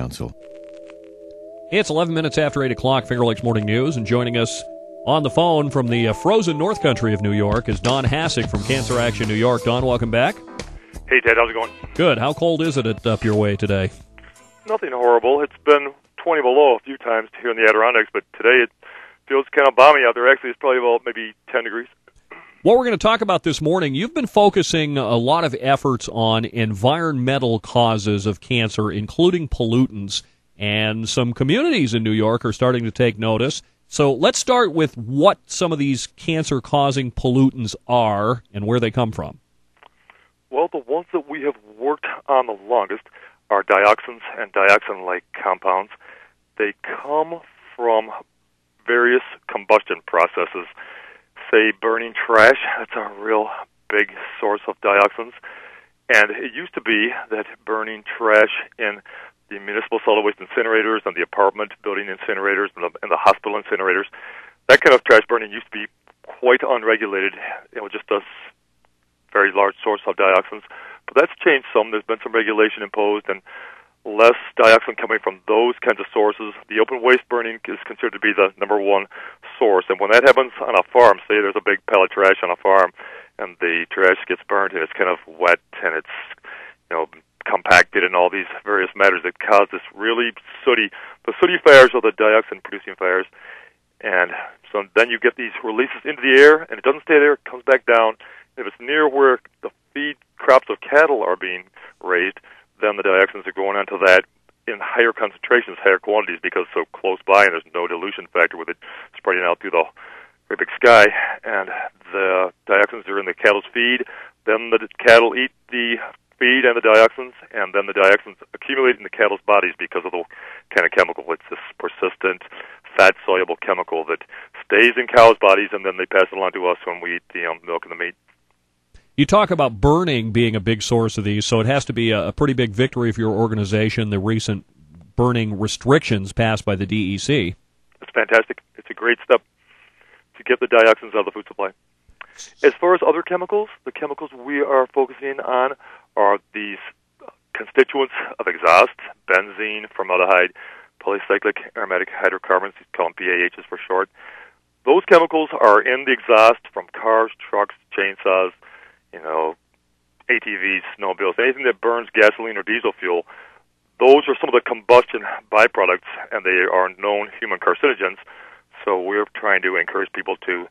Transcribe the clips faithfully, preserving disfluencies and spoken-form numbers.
Council. It's eleven minutes after eight o'clock, Finger Lakes Morning News, and joining us on the phone from the uh, frozen North Country of New York is Don Hassick from Cancer Action New York. Don, welcome back. Hey, Ted, how's it going? Good. How cold is it at, up your way today? Nothing horrible. It's been twenty below a few times here in the Adirondacks, but today it feels kind of balmy out there. Actually, it's probably about maybe ten degrees. What we're going to talk about this morning, you've been focusing a lot of efforts on environmental causes of cancer, including pollutants, and some communities in New York are starting to take notice. So let's start with what some of these cancer-causing pollutants are and where they come from. Well, the ones that we have worked on the longest are dioxins and dioxin-like compounds. They come from various combustion processes. Say burning trash, that's a real big source of dioxins. And it used to be that burning trash in the municipal solid waste incinerators and the apartment building incinerators and the, and the hospital incinerators, that kind of trash burning used to be quite unregulated. It was just a very large source of dioxins. But that's changed some. There's been some regulation imposed and less dioxin coming from those kinds of sources. The open waste burning is considered to be the number one source. And when that happens on a farm, say there's a big pile of trash on a farm, and the trash gets burned, and it's kind of wet, and it's, you know, compacted, and all these various matters that cause this really sooty, the sooty fires are the dioxin-producing fires. And so then you get these releases into the air, and it doesn't stay there, it comes back down. If it's near where the feed crops of cattle are being raised, then the dioxins are going onto that in higher concentrations, higher quantities, because it's so close by and there's no dilution factor with it spreading out through the great big sky. And the dioxins are in the cattle's feed. Then the cattle eat the feed and the dioxins, and then the dioxins accumulate in the cattle's bodies because of the kind of chemical. It's this persistent, fat-soluble chemical that stays in cows' bodies, and then they pass it along to us when we eat the um, milk and the meat. You talk about burning being a big source of these, so it has to be a, a pretty big victory for your organization, the recent burning restrictions passed by the D E C. It's fantastic. It's a great step to get the dioxins out of the food supply. As far as other chemicals, the chemicals we are focusing on are these constituents of exhaust: benzene, formaldehyde, polycyclic aromatic hydrocarbons, we call them P A Hs for short. Those chemicals are in the exhaust from cars, trucks, chainsaws, you know, A T Vs, snowmobiles, anything that burns gasoline or diesel fuel. Those are some of the combustion byproducts, and they are known human carcinogens. So we're trying to encourage people to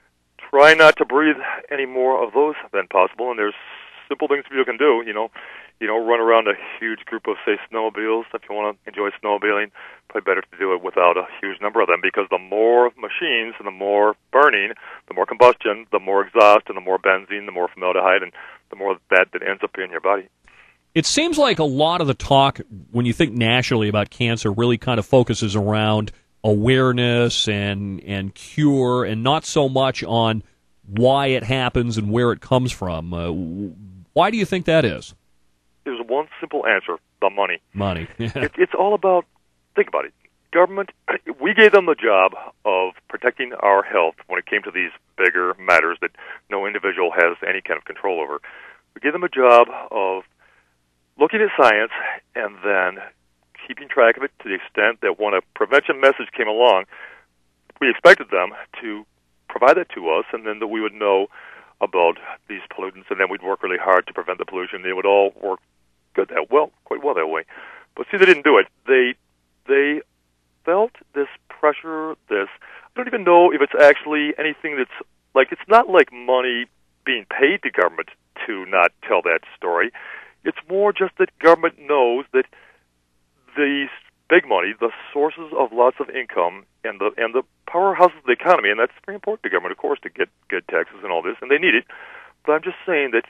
try not to breathe any more of those than possible. And there's simple things people can do. You know, you know, run around a huge group of, say, snowmobiles. If you want to enjoy snowmobiling, probably better to do it without a huge number of them, because the more machines and the more burning, the more combustion, the more exhaust, and the more benzene, the more formaldehyde, and the more that that ends up in your body. It seems like a lot of the talk, when you think nationally about cancer, really kind of focuses around awareness and and cure, and not so much on why it happens and where it comes from. Uh, why do you think that is? There's one simple answer: the money. Money. it, it's all about, think about it. Government, we gave them the job of protecting our health when it came to these bigger matters that no individual has any kind of control over. We gave them a job of looking at science and then keeping track of it to the extent that when a prevention message came along, we expected them to provide that to us, and then that we would know about these pollutants, and then we'd work really hard to prevent the pollution. They would all work good that well, quite well that way. But see, they didn't do it. They they felt this pressure, this, I don't even know if it's actually anything that's, like, it's not like money being paid to government to not tell that story. It's more just that government knows that these big money, the sources of lots of income, and the and the powerhouses of the economy, and that's very important to government, of course, to get good taxes and all this, and they need it. But I'm just saying that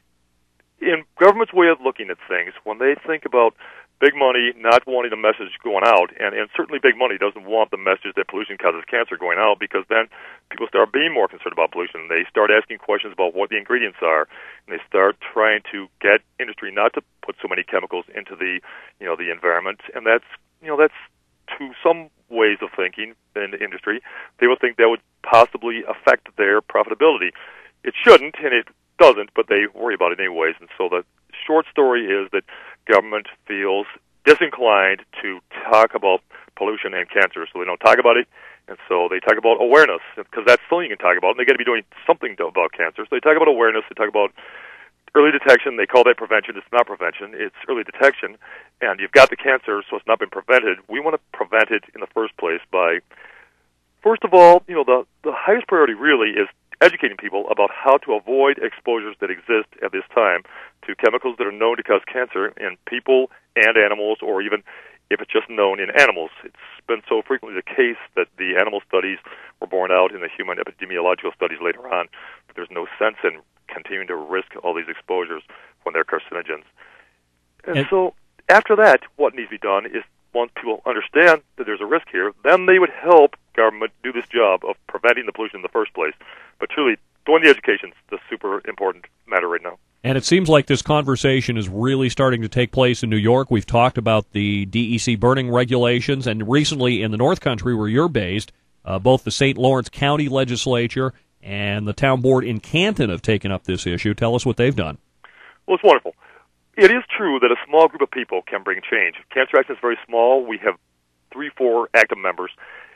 in government's way of looking at things, when they think about big money not wanting a message going out, and, and certainly big money doesn't want the message that pollution causes cancer going out, because then people start being more concerned about pollution, and they start asking questions about what the ingredients are, and they start trying to get industry not to put so many chemicals into the, you know, the environment, and that's, you know, that's to some ways of thinking in the industry. They would think that would possibly affect their profitability. It shouldn't, and it doesn't, but they worry about it anyways. And so the short story is that government feels disinclined to talk about pollution and cancer, so they don't talk about it. And so they talk about awareness, because that's something you can talk about, and they got to be doing something to, about cancer. So they talk about awareness, they talk about early detection. They call that prevention. It's not prevention, it's early detection. And you've got the cancer, so it's not been prevented. We want to prevent it in the first place by, first of all, you know, the, the highest priority really is educating people about how to avoid exposures that exist at this time to chemicals that are known to cause cancer in people and animals, or even if it's just known in animals. It's been so frequently the case that the animal studies were borne out in the human epidemiological studies later on, but there's no sense in continuing to risk all these exposures when they're carcinogens. And, and so after that, what needs to be done is once people understand that there's a risk here, then they would help government do this job of preventing the pollution in the first place. But truly, doing the education is the super important matter right now. And it seems like this conversation is really starting to take place in New York. We've talked about the D E C burning regulations, and recently in the North Country where you're based, uh, both the Saint Lawrence County Legislature and the town board in Canton have taken up this issue. Tell us what they've done. Well, it's wonderful. It is true that a small group of people can bring change. Cancer Action is very small. We have three, four active members.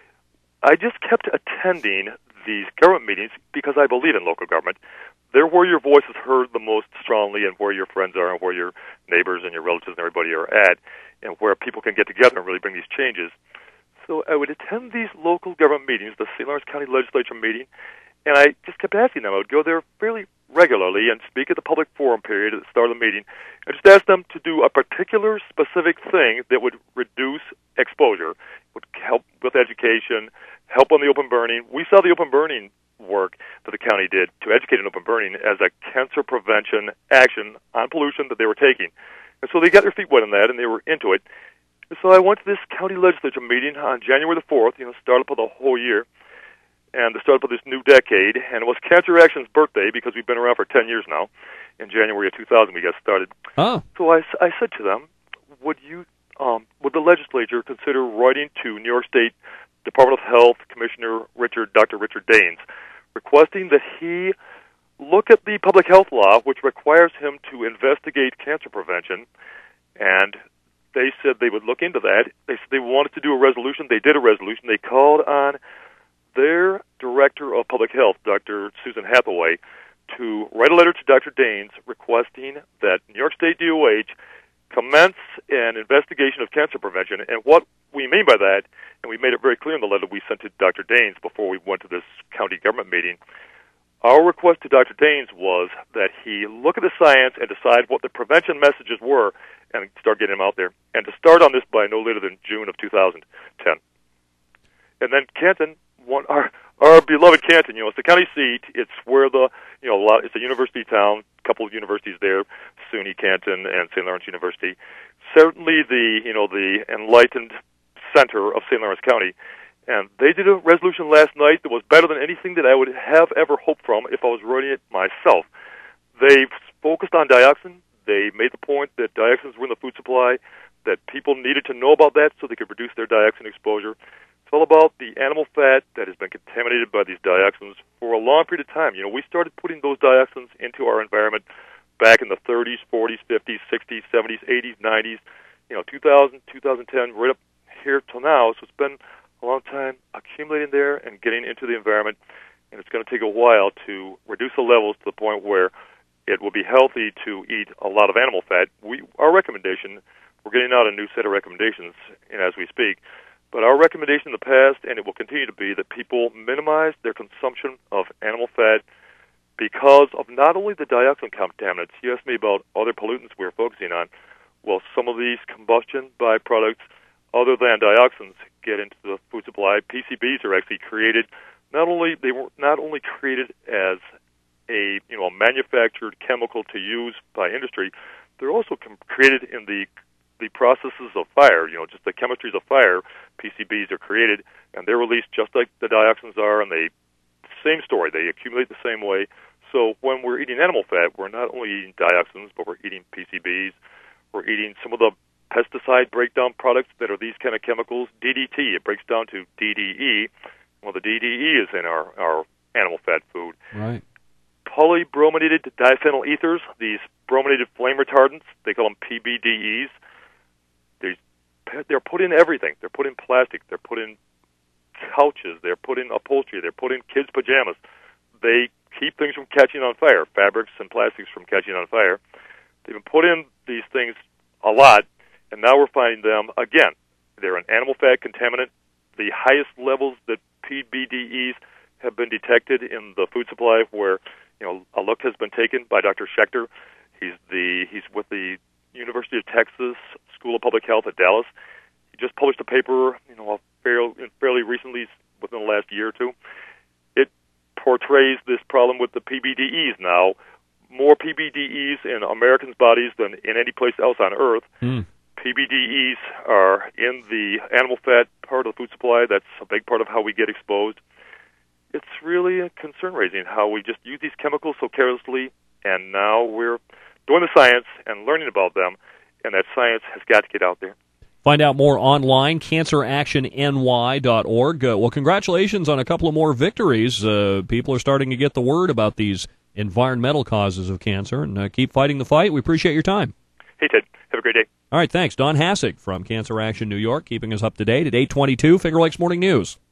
I just kept attending these government meetings because I believe in local government. They're where your voice is heard the most strongly, and where your friends are, and where your neighbors and your relatives and everybody are at, and where people can get together and really bring these changes. So I would attend these local government meetings, the Saint Lawrence County Legislature meeting, and I just kept asking them. I would go there fairly regularly and speak at the public forum period at the start of the meeting, and just ask them to do a particular specific thing that would reduce exposure, would help with education, help on the open burning. We saw the open burning work that the county did to educate on open burning as a cancer prevention action on pollution that they were taking. And so they got their feet wet on that, and they were into it. And so I went to this county legislature meeting on January the fourth, you know, startup of the whole year, and the startup of this new decade, and it was Cancer Action's birthday because we've been around for ten years now. In January of two thousand we got started. Oh. So I, I said to them, would you, um, would the legislature consider writing to New York State Department of Health Commissioner Richard, Doctor Richard Daines, requesting that he look at the public health law, which requires him to investigate cancer prevention, and they said they would look into that. They said they wanted to do a resolution. They did a resolution. They called on their Director of Public Health, Doctor Susan Hathaway, to write a letter to Doctor Daines requesting that New York State D O H commence an investigation of cancer prevention. And what we mean by that, and we made it very clear in the letter we sent to Doctor Daines before we went to this county government meeting, our request to Doctor Daines was that he look at the science and decide what the prevention messages were and start getting them out there, and to start on this by no later than June of two thousand ten. And then Canton, one, our our beloved Canton, you know, it's the county seat. It's where the, you know, a lot, it's a university town, a couple of universities there, SUNY Canton and Saint Lawrence University. Certainly the, you know, the enlightened center of Saint Lawrence County. And they did a resolution last night that was better than anything that I would have ever hoped from if I was writing it myself. They focused on dioxin. They made the point that dioxins were in the food supply, that people needed to know about that so they could reduce their dioxin exposure. It's all about the animal fat that has been contaminated by these dioxins for a long period of time. You know, we started putting those dioxins into our environment back in the thirties, forties, fifties, sixties, seventies, eighties, nineties, you know, two thousand, two thousand ten, right up here till now. So it's been a long time accumulating there and getting into the environment, and it's going to take a while to reduce the levels to the point where it will be healthy to eat a lot of animal fat. We, our recommendation, we're getting out a new set of recommendations as we speak, but our recommendation in the past, and it will continue to be, that people minimize their consumption of animal fat because of not only the dioxin contaminants. You asked me about other pollutants we're focusing on. Well, some of these combustion byproducts, other than dioxins, get into the food supply. P C Bs are actually created, not only they were not only created as a you know a manufactured chemical to use by industry, they're also com- created in the the processes of fire. You know, just the chemistries of fire. P C Bs are created and they're released just like the dioxins are, and they same story. They accumulate the same way. So when we're eating animal fat, we're not only eating dioxins, but we're eating P C Bs. We're eating some of the pesticide breakdown products that are these kind of chemicals. D D T, it breaks down to D D E. Well, the D D E is in our, our animal fat food. Right. Polybrominated diphenyl ethers, these brominated flame retardants, they call them P B D Es. These they're put in everything. They're put in plastic. They're put in couches. They're put in upholstery. They're put in kids' pajamas. They keep things from catching on fire, fabrics and plastics from catching on fire. They've been put in these things a lot, and now we're finding them again. They're an animal fat contaminant. The highest levels that P B D Es have been detected in the food supply, where you know a look has been taken by Doctor Schechter. He's the he's with the University of Texas School of Public Health at Dallas. He just published a paper, you know, fairly, fairly recently, within the last year or two. It portrays this problem with the P B D Es now. More P B D Es in Americans' bodies than in any place else on Earth. Mm. P B D Es are in the animal fat part of the food supply. That's a big part of how we get exposed. It's really concern-raising how we just use these chemicals so carelessly, and now we're doing the science and learning about them, and that science has got to get out there. Find out more online, cancer action N Y dot org. Uh, well, congratulations on a couple of more victories. Uh, people are starting to get the word about these environmental causes of cancer, and uh, keep fighting the fight. We appreciate your time. Hey, Ted. Have a great day. All right, thanks. Don Hassick from Cancer Action New York, keeping us up to date at eight twenty-two, Finger Lakes Morning News.